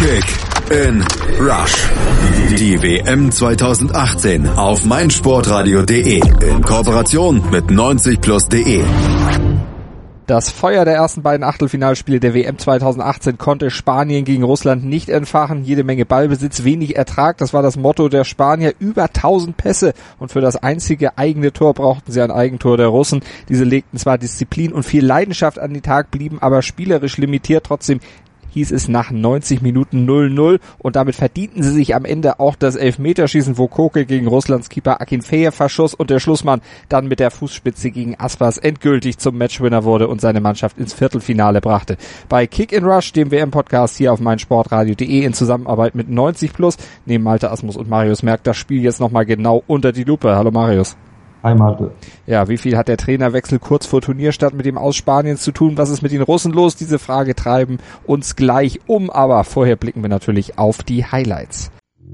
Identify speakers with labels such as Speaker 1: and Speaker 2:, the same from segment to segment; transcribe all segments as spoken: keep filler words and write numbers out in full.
Speaker 1: Kick in Rush. Die W M zwanzig achtzehn auf meinsportradio punkt de in Kooperation mit neunzig plus punkt de.
Speaker 2: Das Feuer der ersten beiden Achtelfinalspiele der W M zwanzig achtzehn konnte Spanien gegen Russland nicht entfachen. Jede Menge Ballbesitz, wenig Ertrag. Das war das Motto der Spanier. Über tausend Pässe. Und für das einzige eigene Tor brauchten sie ein Eigentor der Russen. Diese legten zwar Disziplin und viel Leidenschaft an den Tag, blieben aber spielerisch limitiert. Trotzdem hieß es nach neunzig Minuten null null und damit verdienten sie sich am Ende auch das Elfmeterschießen, wo Koke gegen Russlands Keeper Akinfejew verschoss und der Schlussmann dann mit der Fußspitze gegen Aspas endgültig zum Matchwinner wurde und seine Mannschaft ins Viertelfinale brachte. Bei Kick in Rush, dem W M-Podcast hier auf meinsportradio punkt de in Zusammenarbeit mit neunzig plus, nehmen Malte Asmus und Marius Merck das Spiel jetzt nochmal genau unter die Lupe. Hallo Marius.
Speaker 3: Hi Malte.
Speaker 2: Ja, wie viel hat der Trainerwechsel kurz vor Turnierstart mit dem Aus Spanien zu tun? Was ist mit den Russen los? Diese Frage treiben uns gleich um, aber vorher blicken wir natürlich auf die Highlights.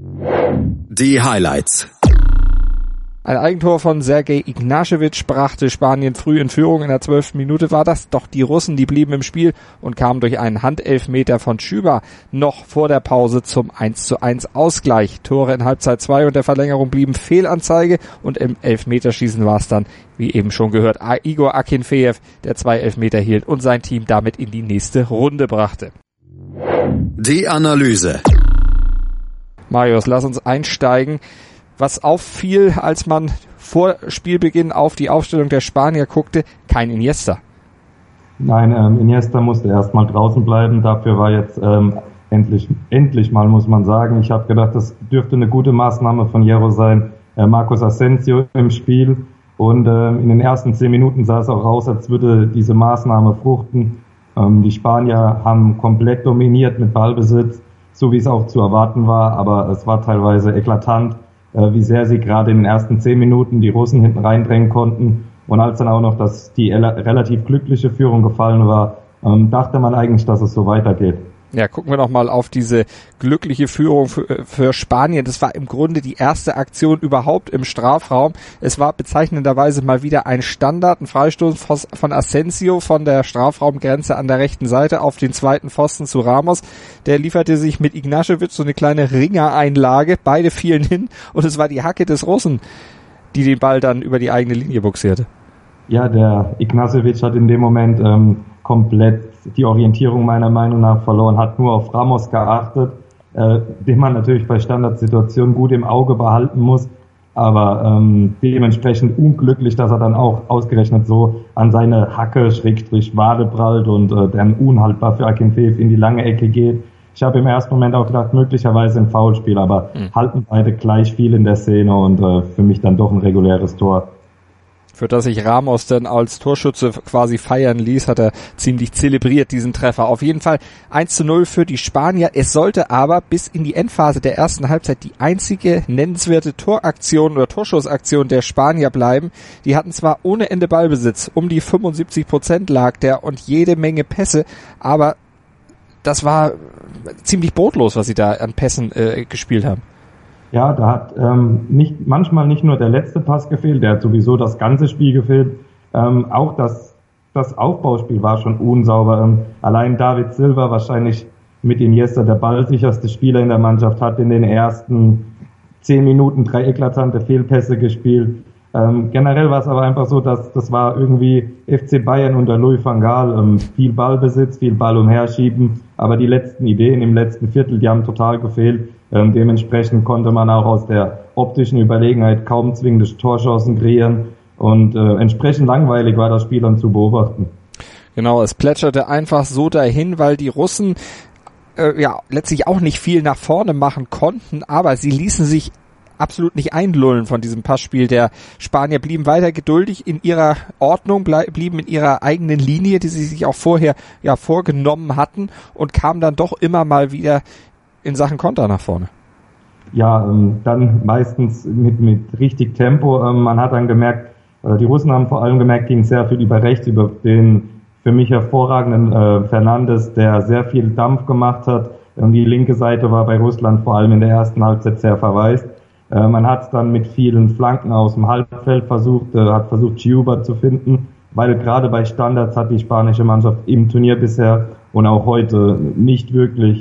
Speaker 1: Die Highlights.
Speaker 2: Ein Eigentor von Sergej Ignašević brachte Spanien früh in Führung. In der zwölften Minute war das. Doch die Russen, die blieben im Spiel und kamen durch einen Handelfmeter von Schüber noch vor der Pause zum eins zu eins Ausgleich. Tore in Halbzeit zwei und der Verlängerung blieben Fehlanzeige und im Elfmeterschießen war es dann, wie eben schon gehört, Igor Akinfejew, der zwei Elfmeter hielt und sein Team damit in die nächste Runde brachte.
Speaker 1: Die Analyse.
Speaker 2: Marius, lass uns einsteigen. Was auffiel, als man vor Spielbeginn auf die Aufstellung der Spanier guckte, kein Iniesta.
Speaker 3: Nein, ähm, Iniesta musste erstmal draußen bleiben. Dafür war jetzt ähm, endlich endlich mal, muss man sagen. Ich habe gedacht, das dürfte eine gute Maßnahme von Hierro sein. Äh, Marcos Asensio im Spiel. Und ähm, in den ersten zehn Minuten sah es auch aus, als würde diese Maßnahme fruchten. Ähm, die Spanier haben komplett dominiert mit Ballbesitz, so wie es auch zu erwarten war. Aber es war teilweise eklatant, wie sehr sie gerade in den ersten zehn Minuten die Russen hinten reindrängen konnten. Und als dann auch noch dass die relativ glückliche Führung gefallen war, ähm, dachte man eigentlich, dass es so weitergeht.
Speaker 2: Ja, gucken wir noch mal auf diese glückliche Führung für, für Spanien. Das war im Grunde die erste Aktion überhaupt im Strafraum. Es war bezeichnenderweise mal wieder ein Standard, ein Freistoß von Asensio von der Strafraumgrenze an der rechten Seite auf den zweiten Pfosten zu Ramos. Der lieferte sich mit Ignašević so eine kleine Ringereinlage. Beide fielen hin und es war die Hacke des Russen, die den Ball dann über die eigene Linie buxierte.
Speaker 3: Ja, der Ignašević hat in dem Moment ähm, komplett die Orientierung meiner Meinung nach verloren, hat nur auf Ramos geachtet, äh, den man natürlich bei Standardsituationen gut im Auge behalten muss, aber ähm, dementsprechend unglücklich, dass er dann auch ausgerechnet so an seine Hacke, Schrägstrich, Wade prallt und äh, dann unhaltbar für Akinfejew in die lange Ecke geht. Ich habe im ersten Moment auch gedacht, möglicherweise ein Foulspiel, aber mhm. halten beide gleich viel in der Szene und äh, für mich dann doch ein reguläres Tor.
Speaker 2: Für das sich Ramos dann als Torschütze quasi feiern ließ, hat er ziemlich zelebriert, diesen Treffer. Auf jeden Fall eins zu null für die Spanier. Es sollte aber bis in die Endphase der ersten Halbzeit die einzige nennenswerte Toraktion oder Torschussaktion der Spanier bleiben. Die hatten zwar ohne Ende Ballbesitz, um die fünfundsiebzig Prozent lag der und jede Menge Pässe, aber das war ziemlich brotlos, was sie da an Pässen äh, gespielt haben.
Speaker 3: Ja, da hat ähm, nicht manchmal nicht nur der letzte Pass gefehlt, der hat sowieso das ganze Spiel gefehlt. Ähm, auch das das Aufbauspiel war schon unsauber. Ähm, allein David Silva, wahrscheinlich mit Iniesta der ballsicherste Spieler in der Mannschaft, hat in den ersten zehn Minuten drei eklatante Fehlpässe gespielt. Ähm, generell war es aber einfach so, dass das war irgendwie F C Bayern unter Louis van Gaal. Ähm, viel Ballbesitz, viel Ball umherschieben, aber die letzten Ideen im letzten Viertel, die haben total gefehlt. Ähm, dementsprechend konnte man auch aus der optischen Überlegenheit kaum zwingende Torchancen kreieren und äh, entsprechend langweilig war das Spiel dann zu beobachten.
Speaker 2: Genau, es plätscherte einfach so dahin, weil die Russen äh, ja letztlich auch nicht viel nach vorne machen konnten, aber sie ließen sich absolut nicht einlullen von diesem Passspiel. Der Spanier blieben weiter geduldig in ihrer Ordnung, blieben in ihrer eigenen Linie, die sie sich auch vorher ja vorgenommen hatten und kamen dann doch immer mal wieder in Sachen Konter nach vorne.
Speaker 3: Ja, ähm, dann meistens mit mit richtig Tempo. Ähm, man hat dann gemerkt, äh, die Russen haben vor allem gemerkt, ging sehr viel über rechts, über den für mich hervorragenden äh, Fernandes, der sehr viel Dampf gemacht hat. Ähm, die linke Seite war bei Russland vor allem in der ersten Halbzeit sehr verwaist. Äh, man hat dann mit vielen Flanken aus dem Halbfeld versucht, äh, hat versucht, Chiuba zu finden, weil gerade bei Standards hat die spanische Mannschaft im Turnier bisher und auch heute nicht wirklich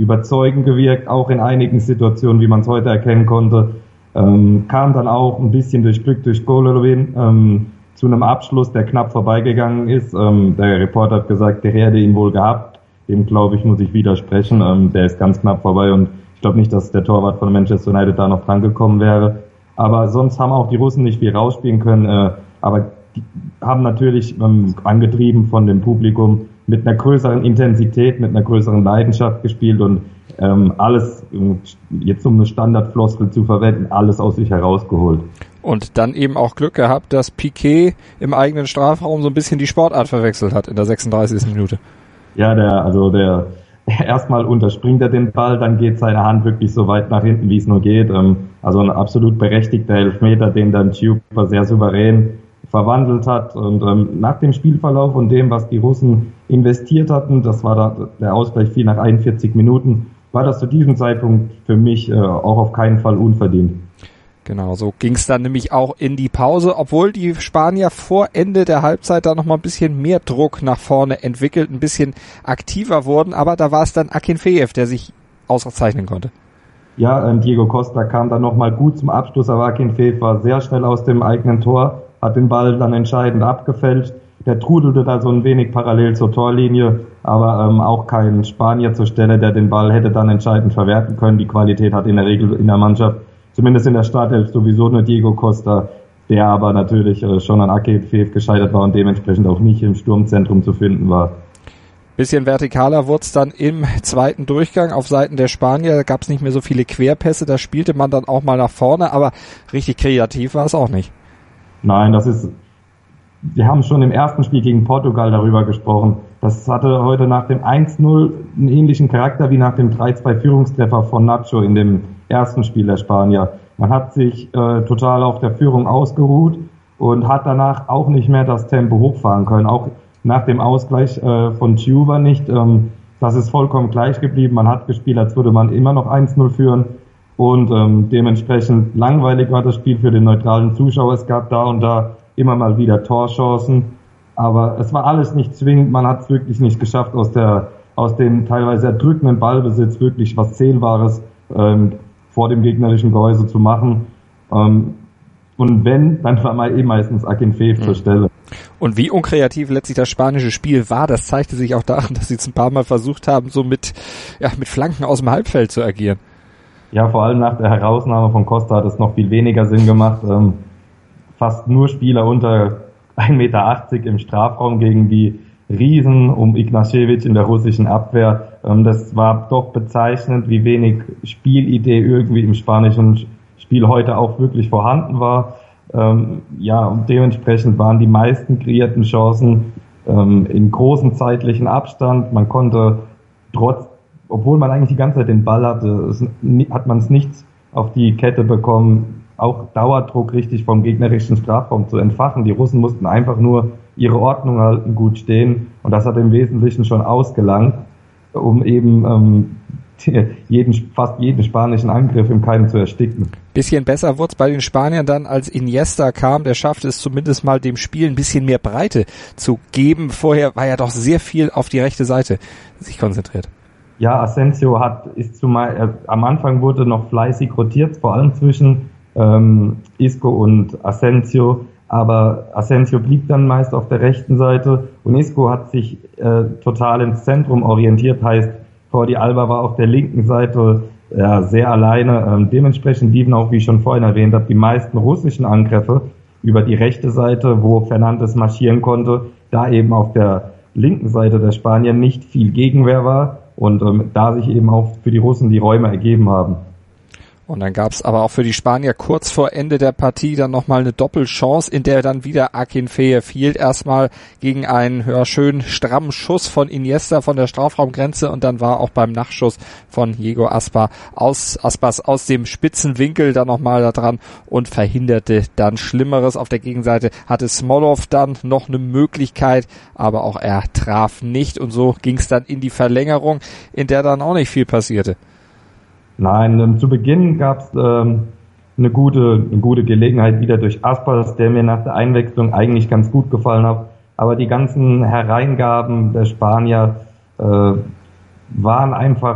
Speaker 3: überzeugend gewirkt, auch in einigen Situationen, wie man es heute erkennen konnte. Ähm, kam dann auch ein bisschen durch Glück durch Golovin ähm, zu einem Abschluss, der knapp vorbeigegangen ist. Ähm, der Reporter hat gesagt, der hätte ihn wohl gehabt. Dem, glaube ich, muss ich widersprechen. Ähm, der ist ganz knapp vorbei und ich glaube nicht, dass der Torwart von Manchester United da noch dran gekommen wäre. Aber sonst haben auch die Russen nicht viel rausspielen können. Äh, aber die haben natürlich ähm, angetrieben von dem Publikum mit einer größeren Intensität, mit einer größeren Leidenschaft gespielt und ähm, alles, jetzt um eine Standardfloskel zu verwenden, alles aus sich herausgeholt.
Speaker 2: Und dann eben auch Glück gehabt, dass Piqué im eigenen Strafraum so ein bisschen die Sportart verwechselt hat in der sechsunddreißigsten Minute.
Speaker 3: Ja, der, also der, erstmal unterspringt er den Ball, dann geht seine Hand wirklich so weit nach hinten, wie es nur geht. Ähm, also ein absolut berechtigter Elfmeter, den dann Chupa sehr souverän verwandelt hat. Und ähm, nach dem Spielverlauf und dem, was die Russen investiert hatten, das war da, der Ausgleich fiel nach einundvierzig Minuten, war das zu diesem Zeitpunkt für mich äh, auch auf keinen Fall unverdient.
Speaker 2: Genau, so ging es dann nämlich auch in die Pause, obwohl die Spanier vor Ende der Halbzeit da nochmal ein bisschen mehr Druck nach vorne entwickelt, ein bisschen aktiver wurden, aber da war es dann Akinfeev, der sich auszeichnen konnte.
Speaker 3: Ja, äh, Diego Costa kam dann nochmal gut zum Abschluss, aber Akinfeev war sehr schnell aus dem eigenen Tor, hat den Ball dann entscheidend abgefälscht. Der trudelte da so ein wenig parallel zur Torlinie, aber ähm, auch kein Spanier zur Stelle, der den Ball hätte dann entscheidend verwerten können. Die Qualität hat in der Regel in der Mannschaft, zumindest in der Startelf, sowieso nur Diego Costa, der aber natürlich äh, schon an Akinfeev gescheitert war und dementsprechend auch nicht im Sturmzentrum zu finden war.
Speaker 2: Bisschen vertikaler wurde es dann im zweiten Durchgang auf Seiten der Spanier. Da gab es nicht mehr so viele Querpässe, da spielte man dann auch mal nach vorne, aber richtig kreativ war es auch nicht.
Speaker 3: Nein, das ist, wir haben schon im ersten Spiel gegen Portugal darüber gesprochen. Das hatte heute nach dem eins null einen ähnlichen Charakter wie nach dem drei zwei Führungstreffer von Nacho in dem ersten Spiel der Spanier. Man hat sich äh, total auf der Führung ausgeruht und hat danach auch nicht mehr das Tempo hochfahren können. Auch nach dem Ausgleich äh, von Chuva nicht. Ähm, das ist vollkommen gleich geblieben. Man hat gespielt, als würde man immer noch eins null führen. Und ähm, dementsprechend langweilig war das Spiel für den neutralen Zuschauer. Es gab da und da immer mal wieder Torchancen. Aber es war alles nicht zwingend. Man hat es wirklich nicht geschafft, aus der aus dem teilweise erdrückenden Ballbesitz wirklich was Zählbares ähm, vor dem gegnerischen Gehäuse zu machen. Ähm, und wenn, dann war mal eh meistens Akinfeev mhm. zur Stelle.
Speaker 2: Und wie unkreativ letztlich das spanische Spiel war, das zeigte sich auch daran, dass sie es ein paar Mal versucht haben, so mit, ja, mit Flanken aus dem Halbfeld zu agieren.
Speaker 3: Ja, vor allem nach der Herausnahme von Costa hat es noch viel weniger Sinn gemacht. Ähm, fast nur Spieler unter ein Meter achtzig im Strafraum gegen die Riesen um Ignašević in der russischen Abwehr. Ähm, das war doch bezeichnend, wie wenig Spielidee irgendwie im spanischen Spiel heute auch wirklich vorhanden war. Ähm, ja, und dementsprechend waren die meisten kreierten Chancen ähm, in großem zeitlichen Abstand. Man konnte trotz, obwohl man eigentlich die ganze Zeit den Ball hatte, es, hat man es nicht auf die Kette bekommen, auch Dauerdruck richtig vom gegnerischen Strafraum zu entfachen. Die Russen mussten einfach nur ihre Ordnung halten, gut stehen, und das hat im Wesentlichen schon ausgelangt, um eben ähm, jeden, fast jeden spanischen Angriff im Keim zu ersticken.
Speaker 2: Bisschen besser wurde es bei den Spaniern dann, als Iniesta kam. Der schaffte es zumindest mal, dem Spiel ein bisschen mehr Breite zu geben. Vorher war ja doch sehr viel auf die rechte Seite sich konzentriert.
Speaker 3: Ja, Asensio hat, ist zumal, er, am Anfang wurde noch fleißig rotiert, vor allem zwischen ähm, Isco und Asensio, aber Asensio blieb dann meist auf der rechten Seite und Isco hat sich äh, total ins Zentrum orientiert, heißt, Jordi Alba war auf der linken Seite ja, sehr alleine. Ähm, dementsprechend liefen auch, wie ich schon vorhin erwähnt habe, die meisten russischen Angriffe über die rechte Seite, wo Fernandes marschieren konnte, da eben auf der linken Seite der Spanier nicht viel Gegenwehr war und ähm, da sich eben auch für die Russen die Räume ergeben haben.
Speaker 2: Und dann gab es aber auch für die Spanier kurz vor Ende der Partie dann nochmal eine Doppelchance, in der dann wieder Akinfeev fiel. Erstmal gegen einen ja, schönen strammen Schuss von Iniesta von der Strafraumgrenze und dann war auch beim Nachschuss von Diego Aspas aus, Aspas aus dem spitzen Winkel dann nochmal da dran und verhinderte dann Schlimmeres. Auf der Gegenseite hatte Smolov dann noch eine Möglichkeit, aber auch er traf nicht und so ging es dann in die Verlängerung, in der dann auch nicht viel passierte.
Speaker 3: Nein, ähm, zu Beginn gab es ähm, eine gute, eine gute Gelegenheit wieder durch Aspas, der mir nach der Einwechslung eigentlich ganz gut gefallen hat. Aber die ganzen Hereingaben der Spanier äh, waren einfach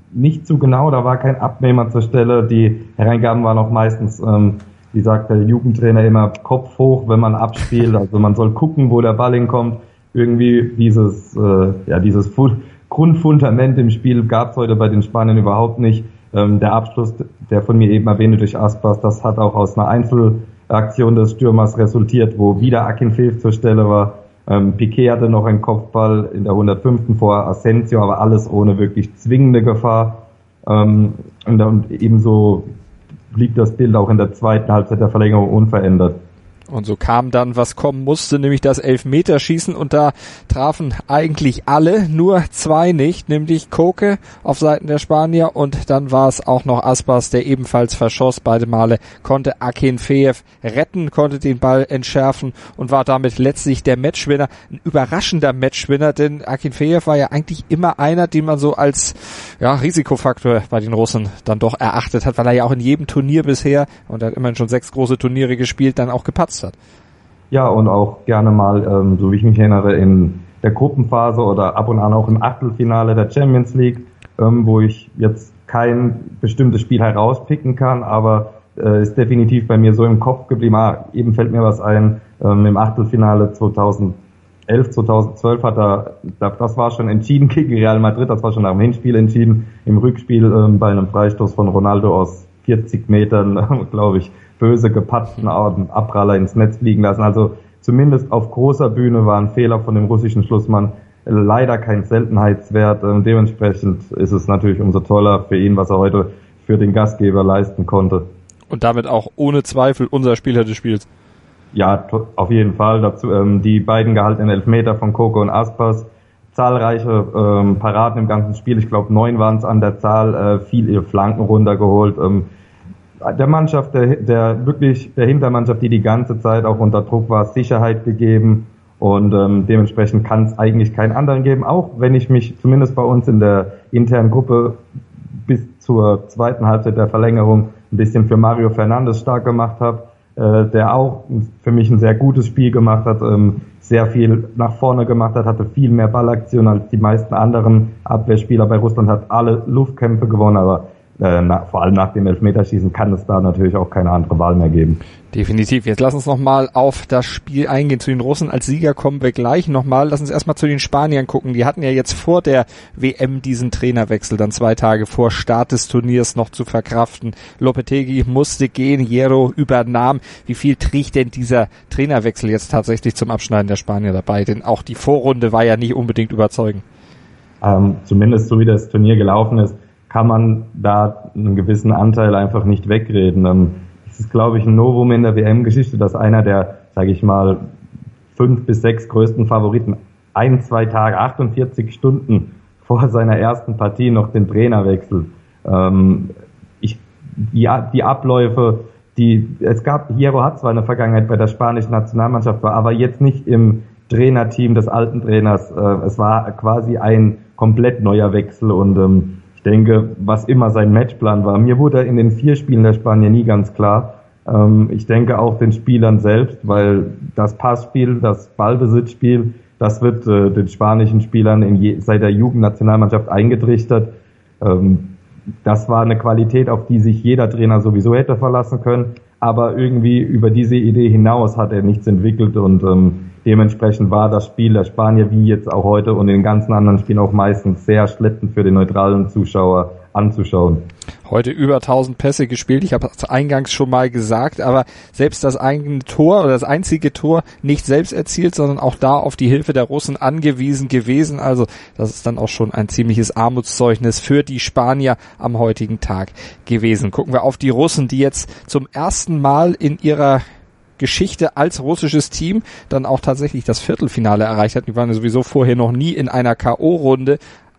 Speaker 3: nicht zu genau, da war kein Abnehmer zur Stelle. Die Hereingaben waren auch meistens, ähm, wie sagt der Jugendtrainer immer, Kopf hoch, wenn man abspielt. Also man soll gucken, wo der Ball hinkommt. Irgendwie dieses, äh, ja, dieses Fu- Grundfundament im Spiel gab es heute bei den Spaniern überhaupt nicht. Ähm, der Abschluss, der von mir eben erwähnte durch Aspas, das hat auch aus einer Einzelaktion des Stürmers resultiert, wo wieder Akinfeev zur Stelle war. Ähm, Piqué hatte noch einen Kopfball in der hundertfünften vor Asensio, aber alles ohne wirklich zwingende Gefahr. Ähm, und, und ebenso blieb das Bild auch in der zweiten Halbzeit der Verlängerung unverändert.
Speaker 2: Und so kam dann, was kommen musste, nämlich das Elfmeterschießen, und da trafen eigentlich alle, nur zwei nicht, nämlich Koke auf Seiten der Spanier, und dann war es auch noch Aspas, der ebenfalls verschoss. Beide Male konnte Akinfeev retten, konnte den Ball entschärfen und war damit letztlich der Matchwinner. Ein überraschender Matchwinner, denn Akinfeev war ja eigentlich immer einer, den man so als ja, Risikofaktor bei den Russen dann doch erachtet hat, weil er ja auch in jedem Turnier bisher, und er hat immerhin schon sechs große Turniere gespielt, dann auch gepatzt hat.
Speaker 3: Ja, und auch gerne mal, ähm, so wie ich mich erinnere, in der Gruppenphase oder ab und an auch im Achtelfinale der Champions League, ähm, wo ich jetzt kein bestimmtes Spiel herauspicken kann, aber äh, ist definitiv bei mir so im Kopf geblieben. Ah, eben fällt mir was ein, ähm, im Achtelfinale zweitausendelf, zweitausendzwölf hat er, das war schon entschieden gegen Real Madrid, das war schon nach dem Hinspiel entschieden, im Rückspiel ähm, bei einem Freistoß von Ronaldo aus vierzig Metern, glaube ich, böse gepatzten Abpraller ins Netz fliegen lassen. Also zumindest auf großer Bühne war ein Fehler von dem russischen Schlussmann leider kein Seltenheitswert. Dementsprechend ist es natürlich umso toller für ihn, was er heute für den Gastgeber leisten konnte.
Speaker 2: Und damit auch ohne Zweifel unser Spieler des Spiels.
Speaker 3: Ja, auf jeden Fall. Dazu ähm, die beiden gehaltenen Elfmeter von Koke und Aspas. Zahlreiche ähm, Paraden im ganzen Spiel. Ich glaube, neun waren es an der Zahl. Äh, viel ihre Flanken runtergeholt. Ähm, der Mannschaft, der, der wirklich der Hintermannschaft, die die ganze Zeit auch unter Druck war, Sicherheit gegeben, und ähm, dementsprechend kann es eigentlich keinen anderen geben, auch wenn ich mich zumindest bei uns in der internen Gruppe bis zur zweiten Halbzeit der Verlängerung ein bisschen für Mario Fernandes stark gemacht habe, äh, der auch für mich ein sehr gutes Spiel gemacht hat, ähm, sehr viel nach vorne gemacht hat, hatte viel mehr Ballaktion als die meisten anderen Abwehrspieler bei Russland, hat alle Luftkämpfe gewonnen, aber Äh, na, vor allem nach dem Elfmeterschießen kann es da natürlich auch keine andere Wahl mehr geben.
Speaker 2: Definitiv. Jetzt lass uns nochmal auf das Spiel eingehen. Zu den Russen als Sieger kommen wir gleich nochmal. Lass uns erstmal zu den Spaniern gucken. Die hatten ja jetzt vor der W M diesen Trainerwechsel dann zwei Tage vor Start des Turniers noch zu verkraften. Lopetegui musste gehen, Hierro übernahm. Wie viel trägt denn dieser Trainerwechsel jetzt tatsächlich zum Abschneiden der Spanier dabei? Denn auch die Vorrunde war ja nicht unbedingt überzeugend.
Speaker 3: Ähm, zumindest so wie das Turnier gelaufen ist, kann man da einen gewissen Anteil einfach nicht wegreden. Es ist, glaube ich, ein Novum in der W M-Geschichte, dass einer der, sage ich mal, fünf bis sechs größten Favoriten ein, zwei Tage, achtundvierzig Stunden vor seiner ersten Partie noch den Trainer wechselt. Ähm, ich, die, die Abläufe, die, es gab, Hierro hat zwar eine Vergangenheit bei der spanischen Nationalmannschaft, war aber jetzt nicht im Trainerteam des alten Trainers. Äh, es war quasi ein komplett neuer Wechsel, und ähm, ich denke, was immer sein Matchplan war. Mir wurde in den vier Spielen der Spanier nie ganz klar. Ähm, ich denke auch den Spielern selbst, weil das Passspiel, das Ballbesitzspiel, das wird äh, den spanischen Spielern in je, seit der Jugendnationalmannschaft eingetrichtert. Ähm, das war eine Qualität, auf die sich jeder Trainer sowieso hätte verlassen können. Aber irgendwie über diese Idee hinaus hat er nichts entwickelt, und ähm, dementsprechend war das Spiel der Spanier, wie jetzt auch heute und in den ganzen anderen Spielen auch meistens, sehr schleppend für den neutralen Zuschauer anzuschauen.
Speaker 2: Heute über tausend Pässe gespielt, ich habe es eingangs schon mal gesagt, aber selbst das eigene Tor oder das einzige Tor nicht selbst erzielt, sondern auch da auf die Hilfe der Russen angewiesen gewesen. Also das ist dann auch schon ein ziemliches Armutszeugnis für die Spanier am heutigen Tag gewesen. Gucken wir auf die Russen, die jetzt zum ersten Mal in ihrer Geschichte als russisches Team dann auch tatsächlich das Viertelfinale erreicht hat. Die waren ja sowieso vorher noch nie in einer K O-Runde.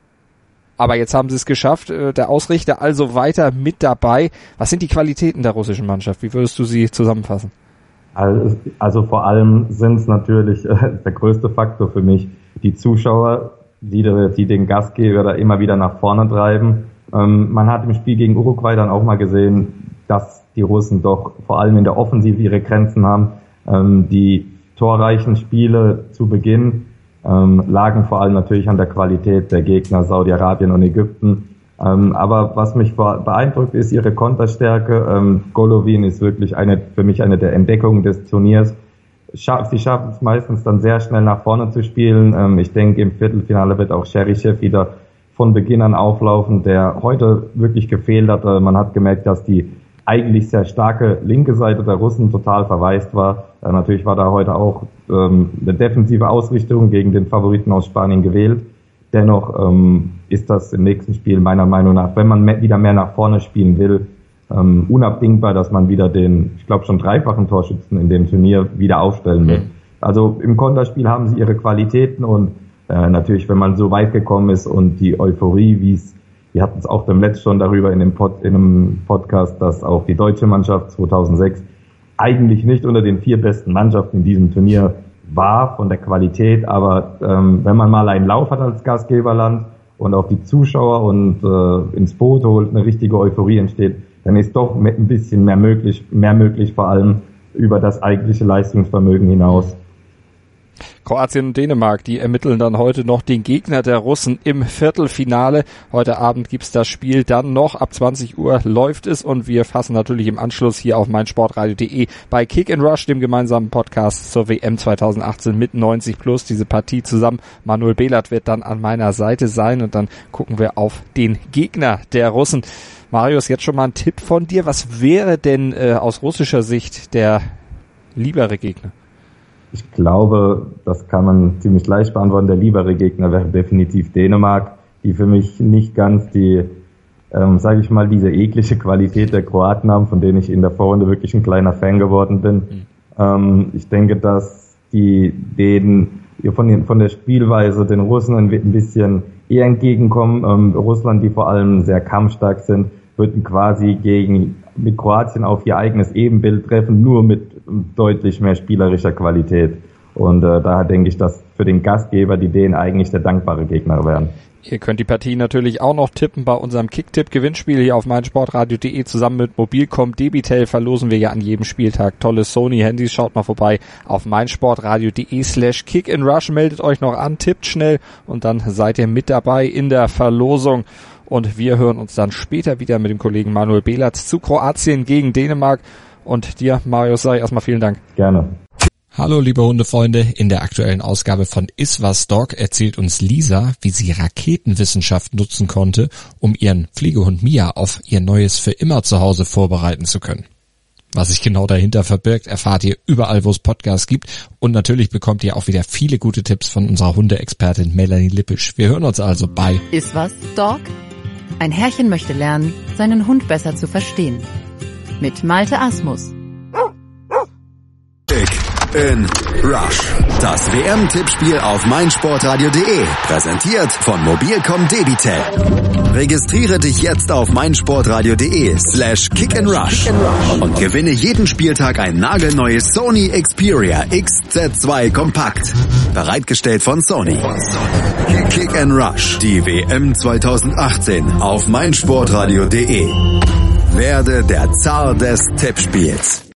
Speaker 2: Aber jetzt haben sie es geschafft. Der Ausrichter also weiter mit dabei. Was sind die Qualitäten der russischen Mannschaft? Wie würdest du sie zusammenfassen?
Speaker 3: Also, also vor allem sind es natürlich äh, der größte Faktor für mich die Zuschauer, die, die den Gastgeber da immer wieder nach vorne treiben. Ähm, man hat im Spiel gegen Uruguay dann auch mal gesehen, dass die Russen doch vor allem in der Offensive ihre Grenzen haben. Ähm, die torreichen Spiele zu Beginn ähm, lagen vor allem natürlich an der Qualität der Gegner Saudi-Arabien und Ägypten. Ähm, aber was mich beeindruckt, ist ihre Konterstärke. Ähm, Golovin ist wirklich eine, für mich eine der Entdeckungen des Turniers. Sie schaffen es meistens dann sehr schnell nach vorne zu spielen. Ähm, ich denke, im Viertelfinale wird auch Cheryshev wieder von Beginn an auflaufen, der heute wirklich gefehlt hat. Man hat gemerkt, dass die eigentlich sehr starke linke Seite der Russen total verwaist war. Äh, natürlich war da heute auch ähm, eine defensive Ausrichtung gegen den Favoriten aus Spanien gewählt. Dennoch ähm, ist das im nächsten Spiel meiner Meinung nach, wenn man mehr, wieder mehr nach vorne spielen will, ähm, unabdingbar, dass man wieder den, ich glaube schon dreifachen Torschützen in dem Turnier wieder aufstellen wird. Mhm. Also im Konterspiel haben sie ihre Qualitäten und äh, natürlich, wenn man so weit gekommen ist und die Euphorie, wie es, wir hatten es auch dem Letzt schon darüber in dem Pod, in einem Podcast, dass auch die deutsche Mannschaft zweitausendsechs eigentlich nicht unter den vier besten Mannschaften in diesem Turnier war von der Qualität, aber ähm, wenn man mal einen Lauf hat als Gastgeberland und auch die Zuschauer und äh, ins Boot holt, eine richtige Euphorie entsteht, dann ist doch mit ein bisschen mehr möglich, mehr möglich, vor allem über das eigentliche Leistungsvermögen hinaus.
Speaker 2: Kroatien und Dänemark, die ermitteln dann heute noch den Gegner der Russen im Viertelfinale. Heute Abend gibt's das Spiel dann noch. Ab zwanzig Uhr läuft es und wir fassen natürlich im Anschluss hier auf meinsportradio punkt de bei Kick and Rush, dem gemeinsamen Podcast zur W M zweitausendachtzehn mit neunzig plus, diese Partie zusammen. Manuel Behlert wird dann an meiner Seite sein und dann gucken wir auf den Gegner der Russen. Marius, jetzt schon mal ein Tipp von dir. Was wäre denn äh, aus russischer Sicht der liebere Gegner?
Speaker 3: Ich glaube, das kann man ziemlich leicht beantworten. Der liebere Gegner wäre definitiv Dänemark, die für mich nicht ganz die, ähm, sage ich mal, diese eklige Qualität der Kroaten haben, von denen ich in der Vorrunde wirklich ein kleiner Fan geworden bin. Mhm. Ähm, ich denke, dass die Dänen von, den, von der Spielweise den Russen ein bisschen eher entgegenkommen. Ähm, Russland, die vor allem sehr kampfstark sind, würden quasi gegen mit Kroatien auf ihr eigenes Ebenbild treffen, nur mit deutlich mehr spielerischer Qualität. Und äh, daher denke ich, dass für den Gastgeber die Dänen eigentlich der dankbare Gegner wären.
Speaker 2: Ihr könnt die Partie natürlich auch noch tippen bei unserem Kicktipp-Gewinnspiel hier auf meinsportradio punkt de. Zusammen mit Mobilcom Debitel verlosen wir ja an jedem Spieltag tolle Sony-Handys. Schaut mal vorbei auf meinsportradio punkt de slash kick and rush. Meldet euch noch an, tippt schnell und dann seid ihr mit dabei in der Verlosung. Und wir hören uns dann später wieder mit dem Kollegen Manuel Behlert zu Kroatien gegen Dänemark. Und dir, Marius, sage ich erstmal vielen Dank.
Speaker 3: Gerne.
Speaker 4: Hallo liebe Hundefreunde, in der aktuellen Ausgabe von Iswas Dog erzählt uns Lisa, wie sie Raketenwissenschaft nutzen konnte, um ihren Pflegehund Mia auf ihr neues für immer Zuhause vorbereiten zu können. Was sich genau dahinter verbirgt, erfahrt ihr überall, wo es Podcasts gibt. Und natürlich bekommt ihr auch wieder viele gute Tipps von unserer Hundeexpertin Melanie Lippisch. Wir hören uns also bei
Speaker 5: Iswas Dog? Ein Herrchen möchte lernen, seinen Hund besser zu verstehen. Mit Malte Asmus.
Speaker 1: Kick in Rush. Das W M-Tippspiel auf meinsportradio punkt de. Präsentiert von Mobilcom Debitel. Registriere dich jetzt auf meinsportradio punkt de slash kick and rush und gewinne jeden Spieltag ein nagelneues Sony Xperia X Z zwei Kompakt. Bereitgestellt von Sony. Kick and Rush. Die W M zweitausendachtzehn auf meinsportradio punkt de. Werde der Zar des Tippspiels.